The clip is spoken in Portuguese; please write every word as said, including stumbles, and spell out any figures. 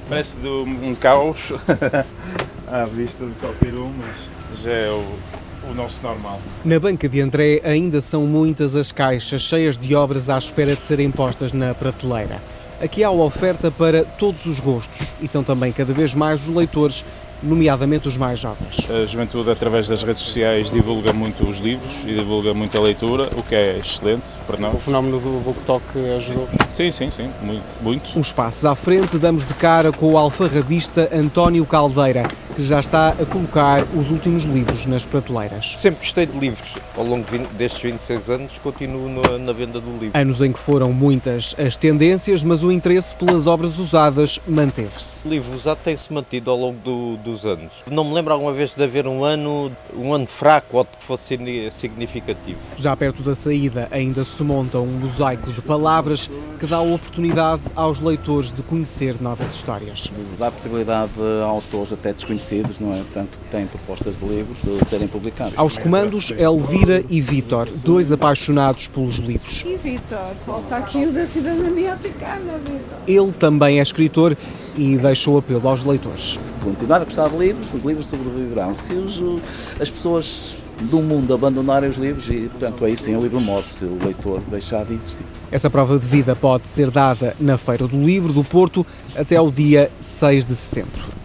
Parece de um caos à vista de qualquer um, mas já é o, o nosso normal. Na banca de André ainda são muitas as caixas cheias de obras à espera de serem postas na prateleira. Aqui há oferta para todos os gostos e são também cada vez mais os leitores, nomeadamente os mais jovens. A juventude, através das redes sociais, divulga muito os livros e divulga muito a leitura, o que é excelente para nós. O fenómeno do BookTok ajudou-vos? Sim, sim, sim, muito, muito. Uns passos à frente, damos de cara com o alfarrabista António Caldeira, que já está a colocar os últimos livros nas prateleiras. Sempre gostei de livros. Ao longo destes vinte e seis anos continuo na, na venda do livro. Anos em que foram muitas as tendências, mas o interesse pelas obras usadas manteve-se. O livro usado tem-se mantido ao longo do, dos anos. Não me lembro alguma vez de haver um ano, um ano fraco ou que fosse significativo. Já perto da saída ainda se monta um mosaico de palavras que dá a oportunidade aos leitores de conhecer novas histórias. Dá possibilidade a autores até desconhecidos, não é? Portanto, que têm propostas de livros de serem publicados. Aos comandos, Elvira e Vítor, dois apaixonados pelos livros. E Vítor, falta aqui o da cidadania africana, Vítor. Ele também é escritor e deixa o apelo aos leitores. Se continuar a gostar de livros, os livros sobreviverão. Se os, as pessoas do mundo abandonarem os livros, e portanto aí sim o livro morre, se o leitor deixar de existir. Essa prova de vida pode ser dada na Feira do Livro do Porto até ao dia seis de setembro.